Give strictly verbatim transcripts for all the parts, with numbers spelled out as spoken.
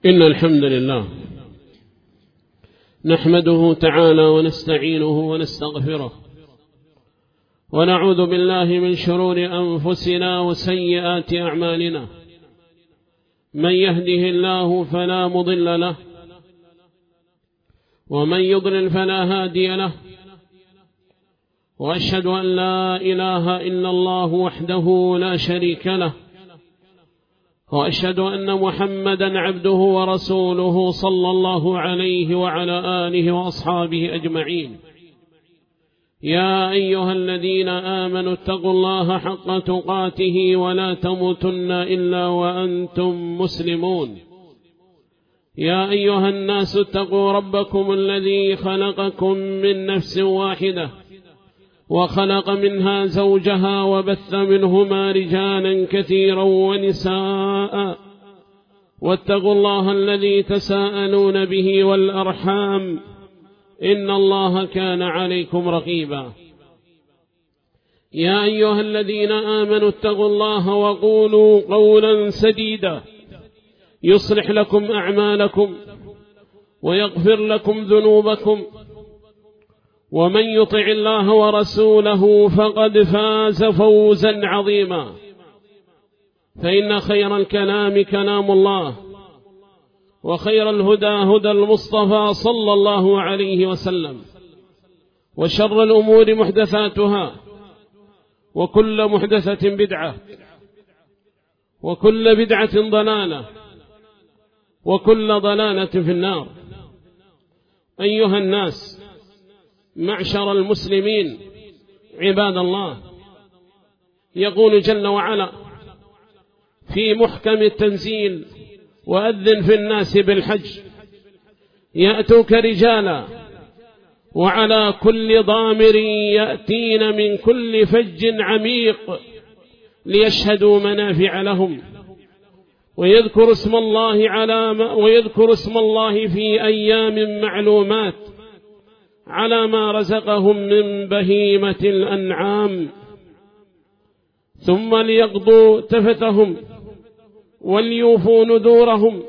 إن الحمد لله نحمده تعالى ونستعينه ونستغفره ونعوذ بالله من شرور أنفسنا وسيئات أعمالنا. من يهده الله فلا مضل له ومن يضلل فلا هادي له، وأشهد أن لا إله إلا الله وحده لا شريك له، وأشهد أن محمدا عبده ورسوله صلى الله عليه وعلى آله وأصحابه أجمعين. يا أيها الذين آمنوا اتقوا الله حق تقاته ولا تموتن إلا وأنتم مسلمون. يا أيها الناس اتقوا ربكم الذي خلقكم من نفس واحدة وخلق منها زوجها وبث منهما رجالا كثيرا ونساء، واتقوا الله الذي تساءلون به والأرحام إن الله كان عليكم رقيبا. يا أيها الذين آمنوا اتقوا الله وقولوا قولا سديدا يصلح لكم أعمالكم ويغفر لكم ذنوبكم، ومن يطع الله ورسوله فقد فاز فوزا عظيما. فإن خير الكلام كلام الله، وخير الهدى هدى المصطفى صلى الله عليه وسلم، وشر الأمور محدثاتها، وكل محدثة بدعة، وكل بدعة ضلالة، وكل ضلالة في النار. أيها الناس معشر المسلمين عباد الله، يقول جل وعلا في محكم التنزيل: وأذن في الناس بالحج يأتوك رجالا وعلى كل ضامر يأتين من كل فج عميق ليشهدوا منافع لهم ويذكر اسم الله على ما ويذكر اسم الله في أيام معلومات على ما رزقهم من بهيمة الأنعام، ثم ليقضوا تفتهم وليوفوا نذورهم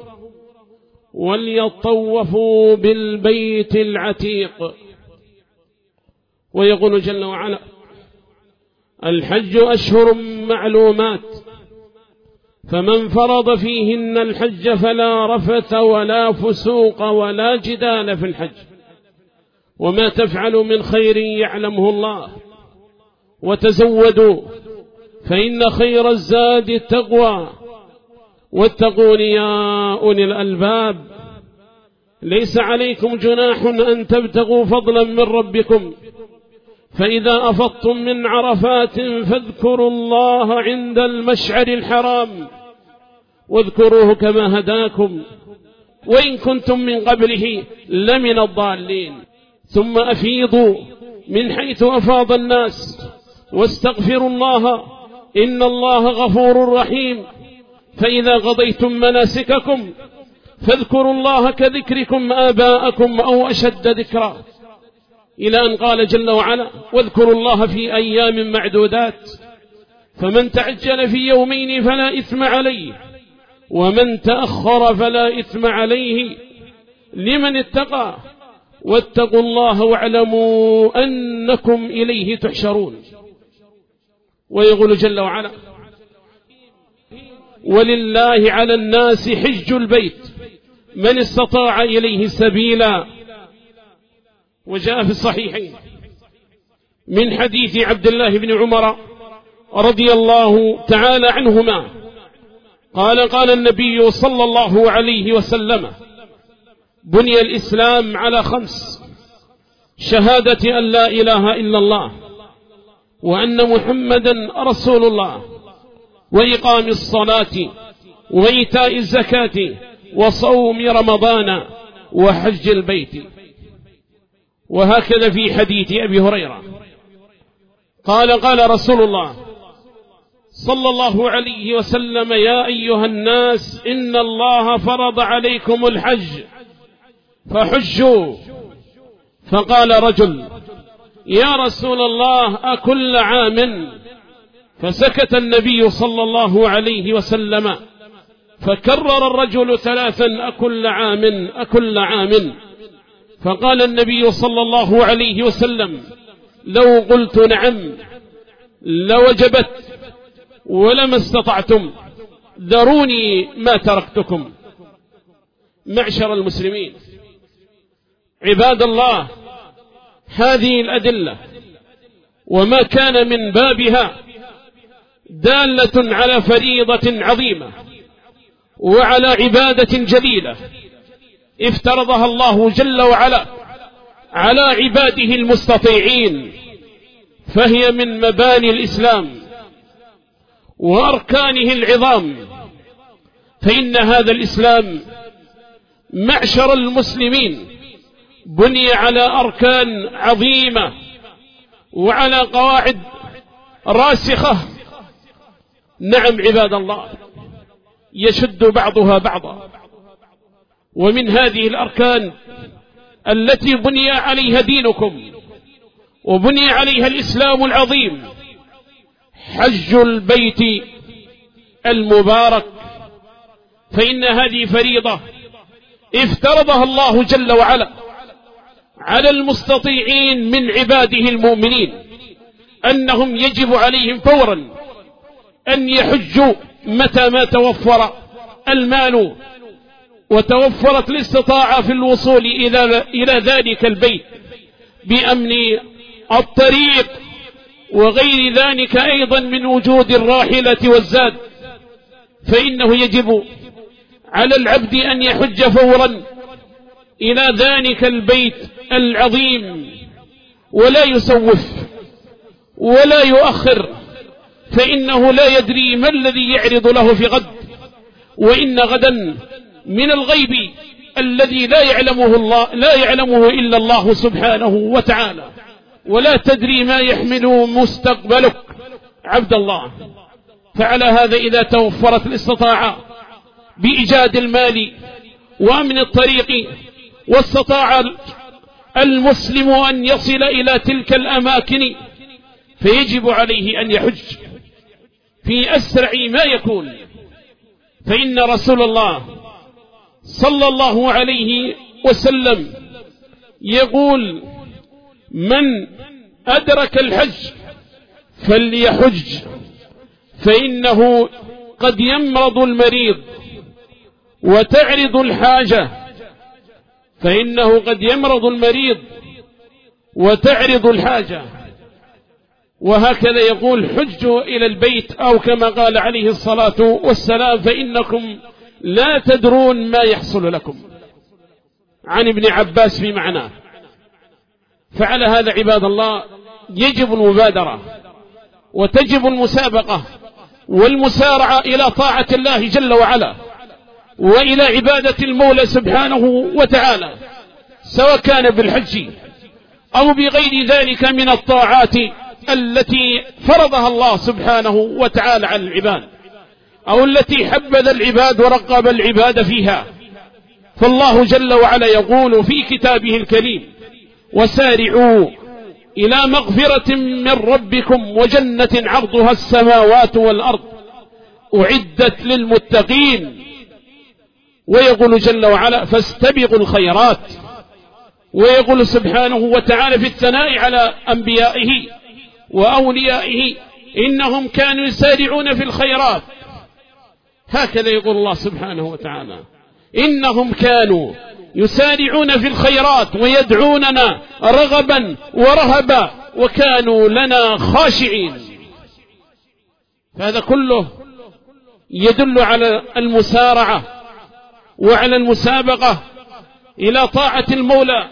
وليطوفوا بالبيت العتيق. ويقول جل وعلا: الحج أشهر معلومات، فمن فرض فيهن الحج فلا رفث ولا فسوق ولا جدال في الحج، وما تفعل من خير يعلمه الله، وتزودوا فإن خير الزاد التقوى، واتقون يا أولي الألباب. ليس عليكم جناح أن تبتغوا فضلا من ربكم، فإذا أفضتم من عرفات فاذكروا الله عند المشعر الحرام واذكروه كما هداكم وإن كنتم من قبله لمن الضالين. ثم أفيضوا من حيث أفاض الناس واستغفروا الله إن الله غفور رحيم. فإذا قضيتم مناسككم فاذكروا الله كذكركم آباءكم أو أشد ذكرا، إلى أن قال جل وعلا: واذكروا الله في أيام معدودات، فمن تعجل في يومين فلا إثم عليه ومن تأخر فلا إثم عليه لمن اتقى، واتقوا الله واعلموا أنكم إليه تحشرون. ويقول جل وعلا: ولله على الناس حج البيت من استطاع إليه سبيلا. وجاء في الصحيحين من حديث عبد الله بن عمر رضي الله تعالى عنهما قال: قال النبي صلى الله عليه وسلم: بني الإسلام على خمس: شهادة أن لا إله إلا الله وأن محمدا رسول الله، وإقام الصلاة وإيتاء الزكاة وصوم رمضان وحج البيت. وهكذا في حديث أبي هريرة قال: قال رسول الله صلى الله عليه وسلم: يا أيها الناس إن الله فرض عليكم الحج فحجوا. فقال رجل: يا رسول الله أكل عام؟ فسكت النبي صلى الله عليه وسلم فكرر الرجل ثلاثا: أكل عام أكل عام. فقال النبي صلى الله عليه وسلم: لو قلت نعم لوجبت ولما استطعتم، ذروني ما تركتكم. معشر المسلمين، عباد الله، هذه الأدلة وما كان من بابها دالة على فريضة عظيمة وعلى عبادة جليلة افترضها الله جل وعلا على عباده المستطيعين، فهي من مباني الإسلام وأركانه العظام. فإن هذا الإسلام معشر المسلمين بني على أركان عظيمة وعلى قواعد راسخة. نعم عباد الله، يشد بعضها بعضا. ومن هذه الأركان التي بني عليها دينكم وبني عليها الإسلام العظيم حج البيت المبارك، فإن هذه فريضة افترضها الله جل وعلا على المستطيعين من عباده المؤمنين، أنهم يجب عليهم فورا أن يحجوا متى ما توفر المال وتوفرت الاستطاعة في الوصول إلى ذلك البيت بأمن الطريق وغير ذلك أيضا من وجود الراحلة والزاد. فإنه يجب على العبد أن يحج فورا إلى ذلك البيت العظيم ولا يسوف ولا يؤخر، فإنه لا يدري ما الذي يعرض له في غد، وإن غدا من الغيب الذي لا يعلمه الله لا يعلمه إلا الله سبحانه وتعالى، ولا تدري ما يحمل مستقبلك عبد الله. فعلى هذا إذا توفرت الاستطاعة بإيجاد المال وأمن الطريق واستطاع المسلم أن يصل إلى تلك الأماكن فيجب عليه أن يحج في أسرع ما يكون. فإن رسول الله صلى الله عليه وسلم يقول: من أدرك الحج فليحج، فإنه قد يمرض المريض وتعرض الحاجة فإنه قد يمرض المريض وتعرض الحاجة. وهكذا يقول: حجوا إلى البيت، أو كما قال عليه الصلاة والسلام: فإنكم لا تدرون ما يحصل لكم. عن ابن عباس في معناه. فعلى هذا عباد الله يجب المبادرة وتجب المسابقة والمسارعة إلى طاعة الله جل وعلا وإلى عبادة المولى سبحانه وتعالى، سواء كان بالحج أو بغير ذلك من الطاعات التي فرضها الله سبحانه وتعالى على العباد، أو التي حبذ العباد ورقب العباد فيها. فالله جل وعلا يقول في كتابه الكريم: وسارعوا إلى مغفرة من ربكم وجنة عرضها السماوات والأرض أعدت للمتقين. ويقول جل وعلا: فاستبقوا الخيرات. ويقول سبحانه وتعالى في الثناء على أنبيائه وأوليائه: إنهم كانوا يسارعون في الخيرات. هكذا يقول الله سبحانه وتعالى: إنهم كانوا يسارعون في الخيرات ويدعوننا رغبا ورهبا وكانوا لنا خاشعين. فهذا كله يدل على المسارعة وعلى المسابقة إلى طاعة المولى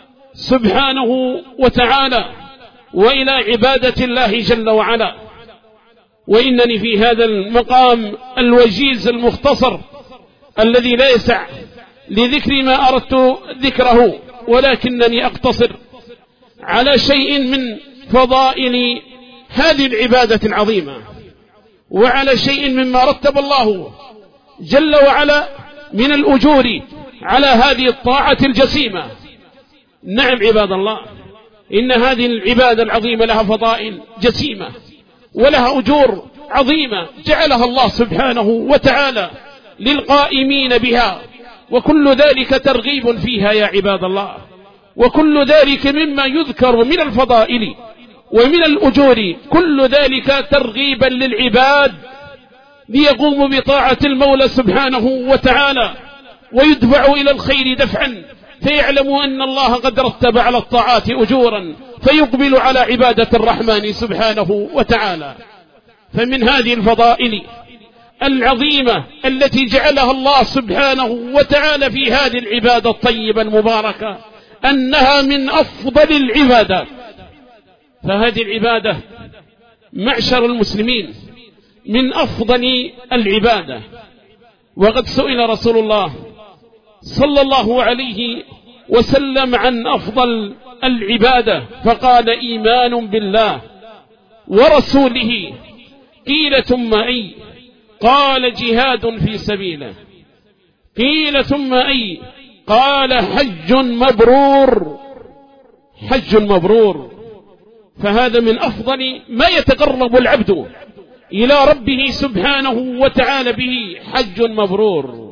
سبحانه وتعالى وإلى عبادة الله جل وعلا. وإنني في هذا المقام الوجيز المختصر الذي لا يسع لذكر ما أردت ذكره، ولكنني أقتصر على شيء من فضائل هذه العبادة العظيمة وعلى شيء مما رتب الله جل وعلا من الأجور على هذه الطاعة الجسيمة. نعم عباد الله، إن هذه العبادة العظيمة لها فضائل جسيمة ولها أجور عظيمة جعلها الله سبحانه وتعالى للقائمين بها، وكل ذلك ترغيب فيها يا عباد الله، وكل ذلك مما يذكر من الفضائل ومن الأجور، كل ذلك ترغيبا للعباد ليقوموا بطاعة المولى سبحانه وتعالى ويدفعوا إلى الخير دفعا، فيعلموا أن الله قد رتب على الطاعات أجورا، فيقبل على عبادة الرحمن سبحانه وتعالى. فمن هذه الفضائل العظيمة التي جعلها الله سبحانه وتعالى في هذه العبادة الطيبة المباركة أنها من أفضل العبادات. فهذه العبادة معشر المسلمين من أفضل العبادة. وقد سئل رسول الله صلى الله عليه وسلم عن أفضل العبادة فقال: إيمان بالله ورسوله. قيل: ثم أي؟ قال: جهاد في سبيله. قيل: ثم أي؟ قال: حج مبرور. حج مبرور. فهذا من أفضل ما يتقرب العبد إلى ربه سبحانه وتعالى به، حج مبرور.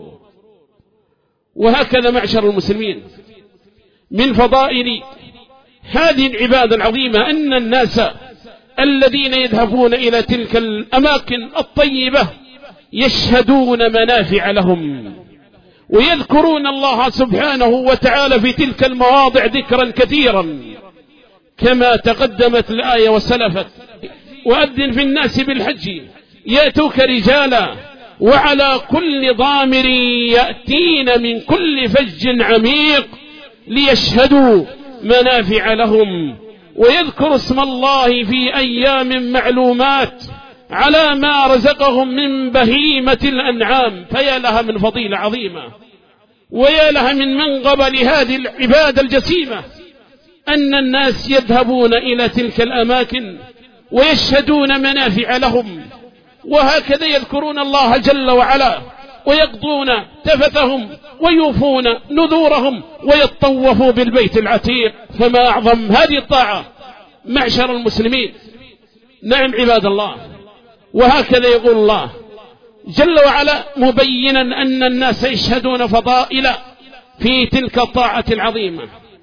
وهكذا معشر المسلمين من فضائل هذه العبادة العظيمة أن الناس الذين يذهبون إلى تلك الأماكن الطيبة يشهدون منافع لهم ويذكرون الله سبحانه وتعالى في تلك المواضع ذكرا كثيرا كما تقدمت الآية وسلفت: وأذن في الناس بالحج يأتوك رجالا وعلى كل ضامر يأتين من كل فج عميق ليشهدوا منافع لهم ويذكروا اسم الله في أيام معلومات على ما رزقهم من بهيمة الأنعام. فيا لها من فضيلة عظيمة، ويا لها من منقبة لهذه العبادة الجسيمة أن الناس يذهبون إلى تلك الأماكن ويشهدون منافع لهم، وهكذا يذكرون الله جل وعلا ويقضون تفثهم ويوفون نذورهم ويطوفوا بالبيت العتيق. فما أعظم هذه الطاعة معشر المسلمين. نعم عباد الله. وهكذا يقول الله جل وعلا مبينا أن الناس يشهدون فضائل في تلك الطاعة العظيمة: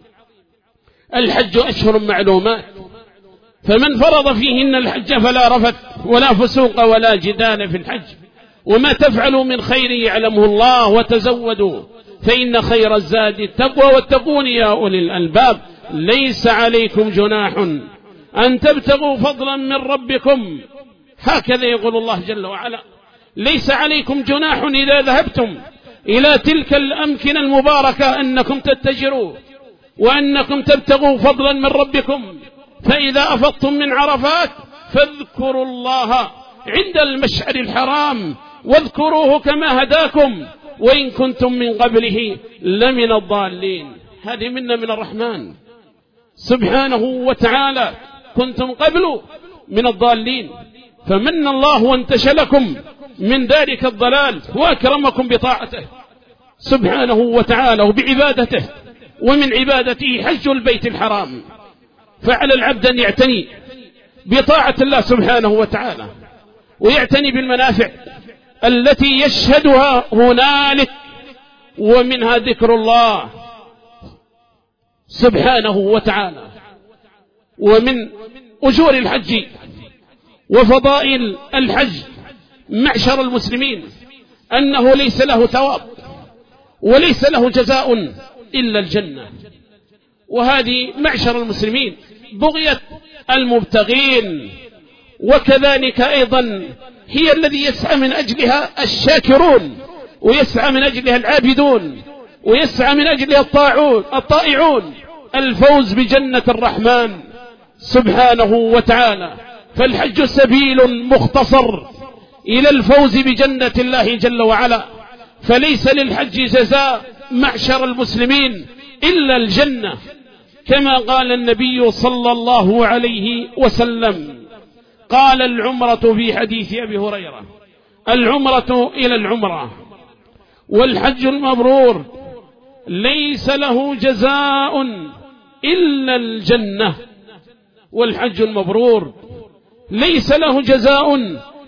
الحج أشهر معلومات، فمن فرض فيهن الحج فلا رفث ولا فسوق ولا جدال في الحج، وما تفعلوا من خير يعلمه الله، وتزودوا فإن خير الزاد التقوى واتقون يا أولي الألباب، ليس عليكم جناح أن تبتغوا فضلا من ربكم. هكذا يقول الله جل وعلا: ليس عليكم جناح إذا ذهبتم إلى تلك الأمكنة المباركة أنكم تتجروا وأنكم تبتغوا فضلا من ربكم، فإذا أفضتم من عرفات فاذكروا الله عند المشعر الحرام واذكروه كما هداكم وإن كنتم من قبله لمن الضالين. هذه منا من الرحمن سبحانه وتعالى، كنتم قبل من الضالين فمن الله وانتشلكم من ذلك الضلال وأكرمكم بطاعته سبحانه وتعالى وبعبادته، ومن عبادته حج البيت الحرام. فعلى العبد أن يعتني بطاعة الله سبحانه وتعالى ويعتني بالمنافع التي يشهدها هنالك، ومنها ذكر الله سبحانه وتعالى. ومن أجور الحج وفضائل الحج معشر المسلمين أنه ليس له ثواب وليس له جزاء إلا الجنة. وهذه معشر المسلمين بغية المبتغين، وكذلك أيضا هي الذي يسعى من أجلها الشاكرون، ويسعى من أجلها العابدون، ويسعى من أجلها الطاعون الطائعون، الفوز بجنة الرحمن سبحانه وتعالى. فالحج سبيل مختصر إلى الفوز بجنة الله جل وعلا، فليس للحج جزاء معشر المسلمين إلا الجنة، كما قال النبي صلى الله عليه وسلم: قال العمرة في حديث أبي هريرة: العمرة إلى العمرة والحج المبرور ليس له جزاء إلا الجنة. والحج المبرور ليس له جزاء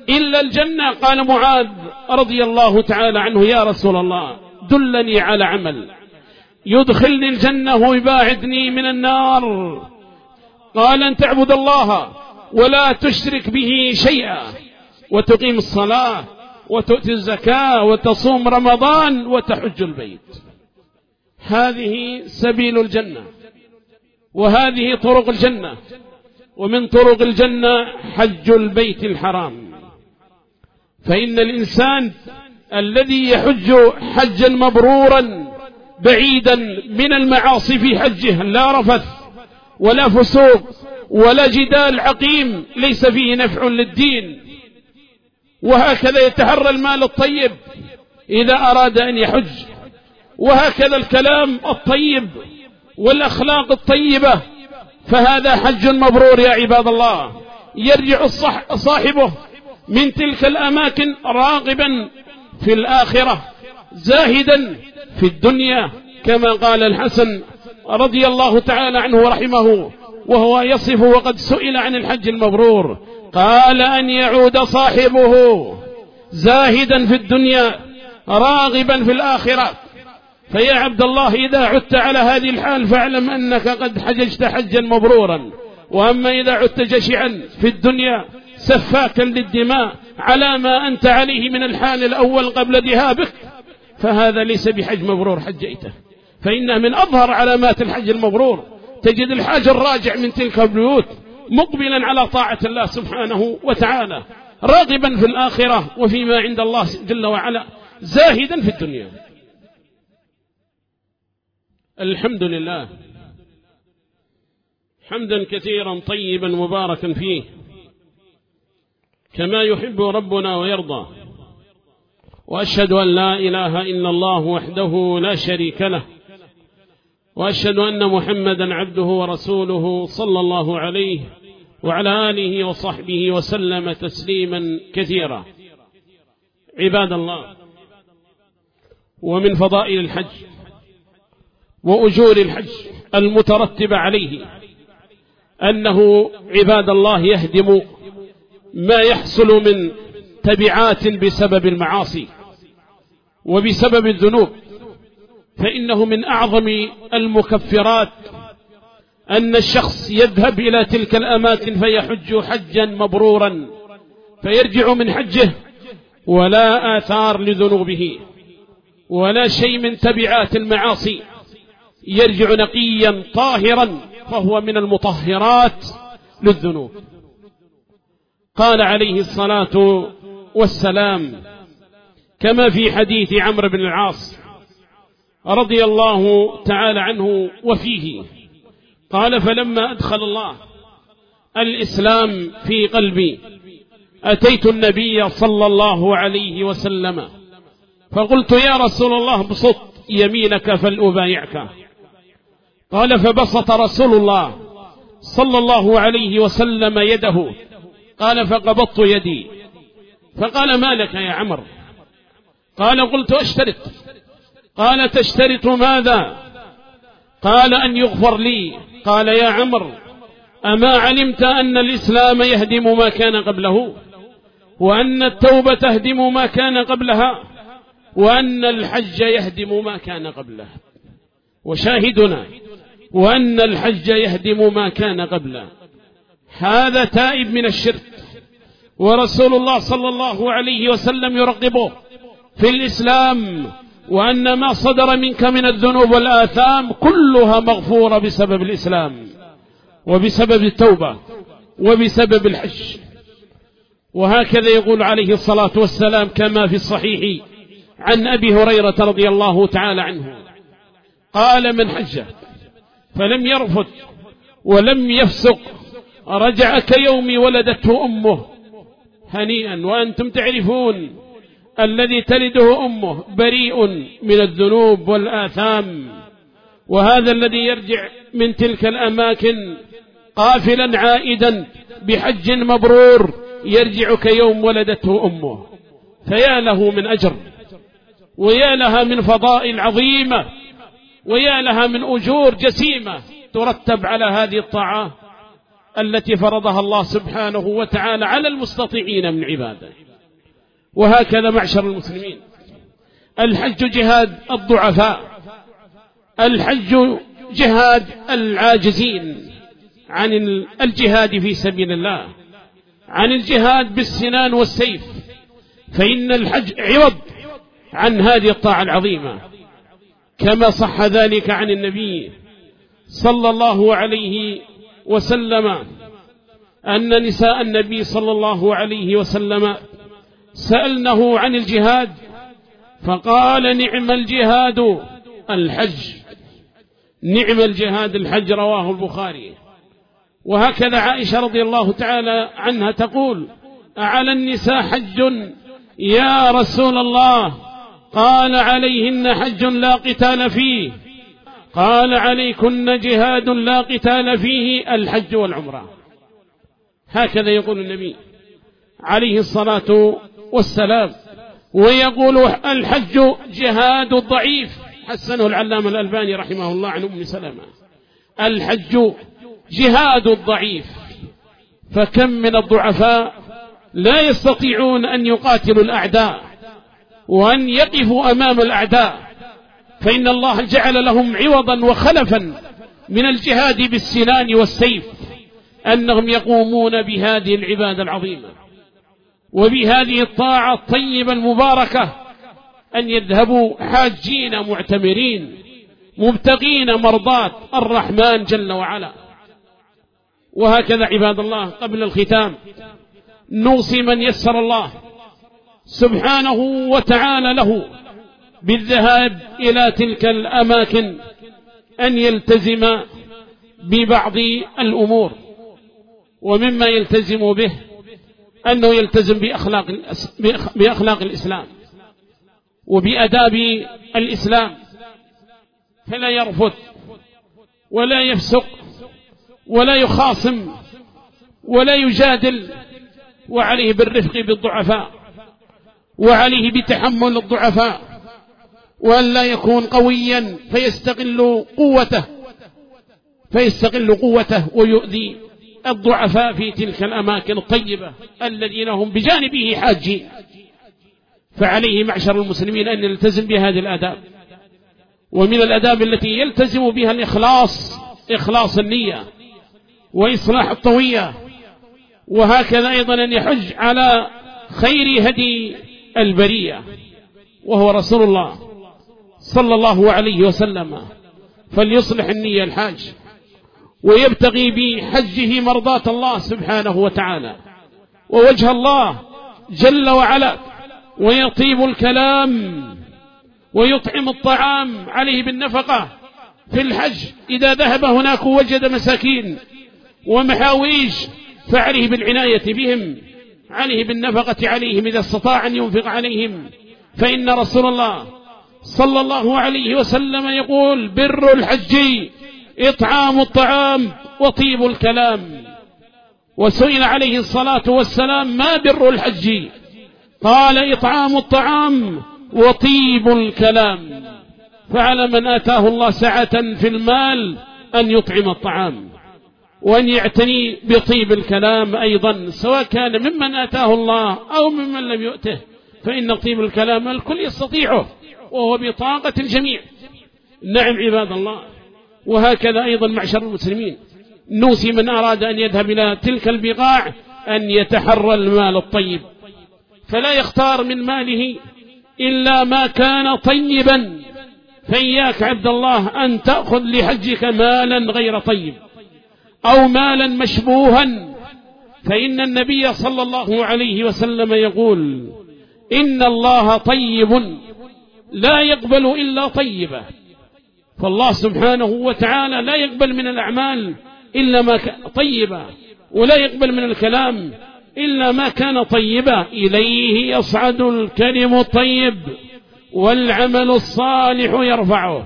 إلا الجنة. قال معاذ رضي الله تعالى عنه: يا رسول الله دلني على عمل يدخلني الجنة ويباعدني من النار. قال: أن تعبد الله ولا تشرك به شيئا، وتقيم الصلاة، وتؤتي الزكاة، وتصوم رمضان، وتحج البيت. هذه سبيل الجنة، وهذه طرق الجنة. ومن طرق الجنة حج البيت الحرام. فإن الإنسان الذي يحج حجا مبرورا بعيدا من المعاصي في حجه، لا رفث ولا فسوق ولا جدال عقيم ليس فيه نفع للدين، وهكذا يتحرى المال الطيب إذا أراد أن يحج، وهكذا الكلام الطيب والأخلاق الطيبة، فهذا حج مبرور يا عباد الله. يرجع صاحبه من تلك الأماكن راغبا في الآخرة زاهدا في الدنيا، كما قال الحسن رضي الله تعالى عنه ورحمه وهو يصف وقد سئل عن الحج المبرور، قال: أن يعود صاحبه زاهدا في الدنيا راغبا في الآخرة. فيا عبد الله إذا عدت على هذه الحال فاعلم أنك قد حججت حجا مبرورا. وأما إذا عدت جشعا في الدنيا سفاكا للدماء على ما أنت عليه من الحال الأول قبل ذهابك، فهذا ليس بحج مبرور حجيته. فإنه من أظهر علامات الحج المبرور تجد الحاج الراجع من تلك البيوت مقبلا على طاعة الله سبحانه وتعالى، راغبا في الآخرة وفيما عند الله جل وعلا، زاهدا في الدنيا. الحمد لله حمدا كثيرا طيبا مباركا فيه كما يحب ربنا ويرضى. وأشهد أن لا إله إلا الله وحده لا شريك له، وأشهد أن محمدا عبده ورسوله صلى الله عليه وعلى آله وصحبه وسلم تسليما كثيرا. عباد الله، ومن فضائل الحج وأجور الحج المترتبة عليه أنه عباد الله يهدم ما يحصل من تبعات بسبب المعاصي وبسبب الذنوب. فإنه من أعظم المكفرات أن الشخص يذهب إلى تلك الأماكن فيحج حجا مبرورا، فيرجع من حجه ولا آثار لذنوبه ولا شيء من تبعات المعاصي، يرجع نقيا طاهرا، فهو من المطهرات للذنوب. قال عليه الصلاة والسلام كما في حديث عمرو بن العاص رضي الله تعالى عنه وفيه، قال: فلما أدخل الله الإسلام في قلبي أتيت النبي صلى الله عليه وسلم فقلت: يا رسول الله بسط يمينك فلأبايعك. قال: فبسط رسول الله صلى الله عليه وسلم يده، قال: فقبضت يدي. فقال: ما لك يا عمرو؟ قال: قلت: أشترط. قال: تشترط ماذا؟ قال: أن يغفر لي. قال: يا عمرو، أما علمت أن الإسلام يهدم ما كان قبله، وأن التوبة تهدم ما كان قبلها، وأن الحج يهدم ما كان قبله؟ وشاهدنا وأن الحج يهدم ما كان قبله. هذا تائب من الشرك، ورسول الله صلى الله عليه وسلم يرغبه في الإسلام، وأن ما صدر منك من الذنوب والآثام كلها مغفورة بسبب الإسلام وبسبب التوبة وبسبب الحج. وهكذا يقول عليه الصلاة والسلام كما في الصحيح عن أبي هريرة رضي الله تعالى عنه قال: من حج فلم يرفث ولم يفسق رجع كيوم ولدته أمه. هنيئا. وأنتم تعرفون الذي تلده أمه بريء من الذنوب والآثام، وهذا الذي يرجع من تلك الأماكن قافلا عائدا بحج مبرور يرجع كيوم ولدته أمه. فيا له من أجر، ويا لها من فضائل عظيمة، ويا لها من أجور جسيمة ترتب على هذه الطاعة. التي فرضها الله سبحانه وتعالى على المستطيعين من عباده. وهكذا معشر المسلمين، الحج جهاد الضعفاء، الحج جهاد العاجزين عن الجهاد في سبيل الله، عن الجهاد بالسنان والسيف، فإن الحج عوض عن هذه الطاعة العظيمة، كما صح ذلك عن النبي صلى الله عليه وسلم أن نساء النبي صلى الله عليه وسلم سألنه عن الجهاد فقال: نعم الجهاد الحج. نعم الجهاد الحج، رواه البخاري. وهكذا عائشة رضي الله تعالى عنها تقول: أعلى النساء حج يا رسول الله؟ قال: عليهن حج لا قتال فيه. قال: عليكن جهاد لا قتال فيه، الحج والعمرة. هكذا يقول النبي عليه الصلاة والسلام. ويقول: الحج جهاد الضعيف، حسنه العلامة الألباني رحمه الله عن أم سلمة. الحج جهاد الضعيف، فكم من الضعفاء لا يستطيعون أن يقاتلوا الأعداء وأن يقفوا أمام الأعداء، فإن الله جعل لهم عوضا وخلفا من الجهاد بالسنان والسيف، أنهم يقومون بهذه العبادة العظيمة وبهذه الطاعة الطيبة المباركة، أن يذهبوا حاجين معتمرين مبتغين مرضات الرحمن جل وعلا. وهكذا عباد الله، قبل الختام نوصي من يسر الله سبحانه وتعالى له بالذهاب إلى تلك الأماكن أن يلتزم ببعض الأمور، ومما يلتزم به أنه يلتزم بأخلاق, بأخلاق الإسلام وبأداب الإسلام، فلا يرفض ولا يفسق ولا يخاصم ولا يجادل، وعليه بالرفق بالضعفاء، وعليه بتحمل الضعفاء، وأن لا يكون قويا فيستغل قوته فيستغل قوته ويؤذي الضعفاء في تلك الأماكن الطيبة الذين هم بجانبه حاجين. فعليه معشر المسلمين أن يلتزم بهذه الآداب، ومن الآداب التي يلتزم بها الإخلاص، إخلاص النية وإصلاح الطوية، وهكذا أيضا أن يحج على خير هدي البرية وهو رسول الله صلى الله عليه وسلم، فليصلح النية الحاج ويبتغي بحجه مرضاة الله سبحانه وتعالى ووجه الله جل وعلا، ويطيب الكلام ويطعم الطعام، عليه بالنفقة في الحج. إذا ذهب هناك وجد مساكين ومحاويج فعليه بالعناية بهم، عليه بالنفقة عليهم إذا استطاع أن ينفق عليهم، فإن رسول الله صلى الله عليه وسلم يقول: بر الحج إطعام الطعام وطيب الكلام. وسئل عليه الصلاة والسلام: ما بر الحج؟ قال: إطعام الطعام وطيب الكلام. فعلى من آتاه الله سعة في المال أن يطعم الطعام وأن يعتني بطيب الكلام أيضا، سواء كان ممن آتاه الله أو ممن لم يؤته، فإن طيب الكلام الكل يستطيعه وهو بطاقة الجميع. نعم عباد الله. وهكذا أيضا معشر المسلمين نوصي من أراد أن يذهب إلى تلك البقاع أن يتحرى المال الطيب، فلا يختار من ماله إلا ما كان طيبا. فإياك عبد الله أن تأخذ لحجك مالا غير طيب أو مالا مشبوها، فإن النبي صلى الله عليه وسلم يقول: إن الله طيب لا يقبل إلا طيبة. فالله سبحانه وتعالى لا يقبل من الأعمال إلا ما كان طيبة، ولا يقبل من الكلام إلا ما كان طيبا. إليه يصعد الكلم الطيب والعمل الصالح يرفعه.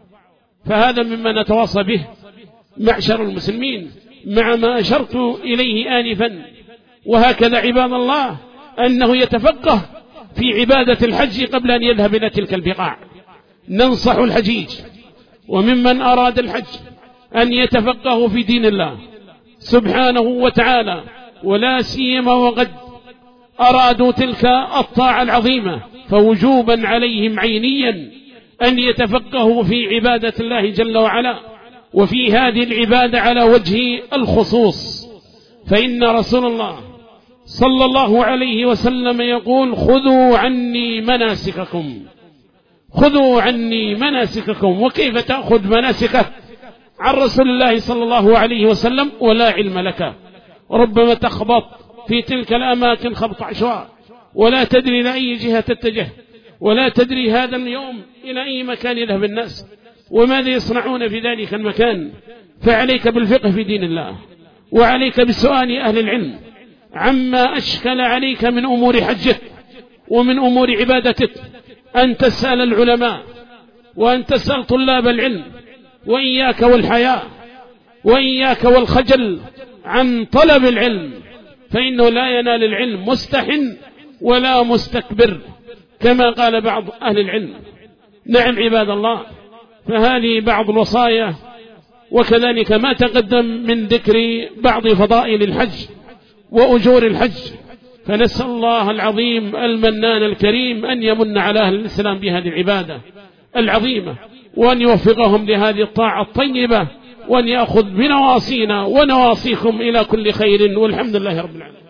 فهذا مما نتواصى به معشر المسلمين مع ما أشرت إليه آنفا. وهكذا عباد الله أنه يتفقه في عبادة الحج قبل أن يذهب إلى تلك البقاع. ننصح الحجيج وممن أراد الحج أن يتفقه في دين الله سبحانه وتعالى، ولا سيما وقد أرادوا تلك الطاعة العظيمة، فوجوبا عليهم عينيا أن يتفقهوا في عبادة الله جل وعلا وفي هذه العبادة على وجه الخصوص. فإن رسول الله صلى الله عليه وسلم يقول: خذوا عني مناسككم، خذوا عني مناسككم. وكيف تأخذ مناسكك عن رسول الله صلى الله عليه وسلم ولا علم لك؟ ربما تخبط في تلك الأماكن خبط عشواء، ولا تدري لأي جهة تتجه، ولا تدري هذا اليوم إلى أي مكان يذهب الناس وماذا يصنعون في ذلك المكان. فعليك بالفقه في دين الله، وعليك بسؤال أهل العلم عما أشكل عليك من أمور حجك ومن أمور عبادتك، أن تسأل العلماء وأن تسأل طلاب العلم، وإياك والحياء وإياك والخجل عن طلب العلم، فإنه لا ينال العلم مستحن ولا مستكبر كما قال بعض أهل العلم. نعم عباد الله، فهذه بعض الوصايا، وكذلك ما تقدم من ذكر بعض فضائل الحج وأجور الحج. فنسأل الله العظيم المنان الكريم أن يمن على أهل الإسلام بهذه العبادة العظيمة، وأن يوفقهم لهذه الطاعة الطيبة، وأن يأخذ بنواصينا ونواصيكم إلى كل خير، والحمد لله رب العالمين.